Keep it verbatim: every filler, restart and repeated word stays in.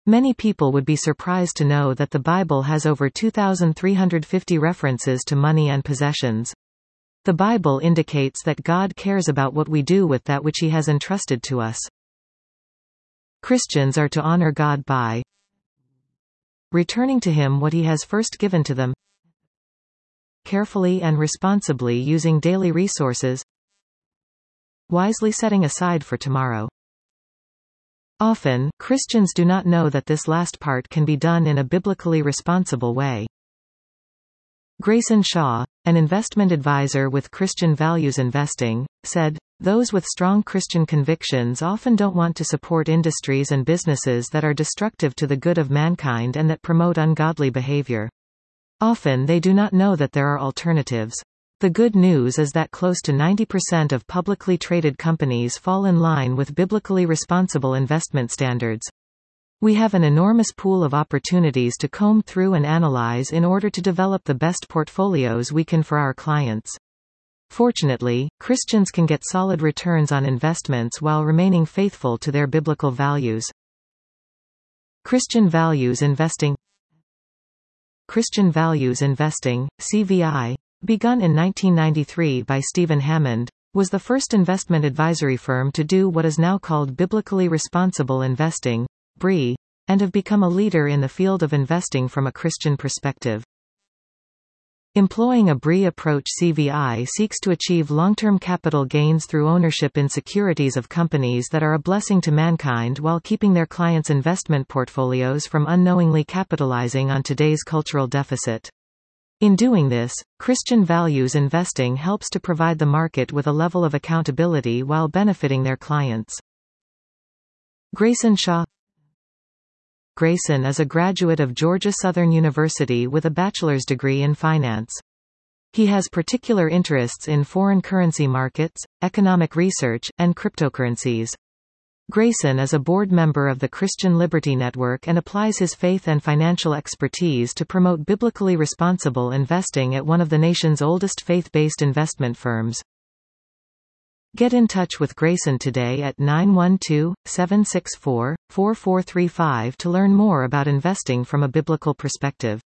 Many people would be surprised to know that the Bible has over two thousand three hundred fifty references to money and possessions. The Bible indicates that God cares about what we do with that which He has entrusted to us. Christians are to honor God by returning to Him what He has first given to them, carefully and responsibly using daily resources, wisely setting aside for tomorrow. Often, Christians do not know that this last part can be done in a biblically responsible way. Grayson Shaw, an investment advisor with Christian Values Investing, said, "Those with strong Christian convictions often don't want to support industries and businesses that are destructive to the good of mankind and that promote ungodly behavior. Often they do not know that there are alternatives. The good news is that close to ninety percent of publicly traded companies fall in line with biblically responsible investment standards. We have an enormous pool of opportunities to comb through and analyze in order to develop the best portfolios we can for our clients. Fortunately, Christians can get solid returns on investments while remaining faithful to their biblical values." Christian Values Investing. Christian Values Investing, C V I, begun in nineteen ninety-three by Stephen Hammond, was the first investment advisory firm to do what is now called biblically responsible investing, B R I, and have become a leader in the field of investing from a Christian perspective. Employing a B R I approach, C V I seeks to achieve long-term capital gains through ownership in securities of companies that are a blessing to mankind while keeping their clients' investment portfolios from unknowingly capitalizing on today's cultural deficit. In doing this, Christian Values Investing helps to provide the market with a level of accountability while benefiting their clients. Grayson Shaw. Grayson is a graduate of Georgia Southern University with a bachelor's degree in finance. He has particular interests in foreign currency markets, economic research, and cryptocurrencies. Grayson is a board member of the Christian Liberty Network and applies his faith and financial expertise to promote biblically responsible investing at one of the nation's oldest faith-based investment firms. Get in touch with Grayson today at nine one two, seven six four, four four three five to learn more about investing from a biblical perspective.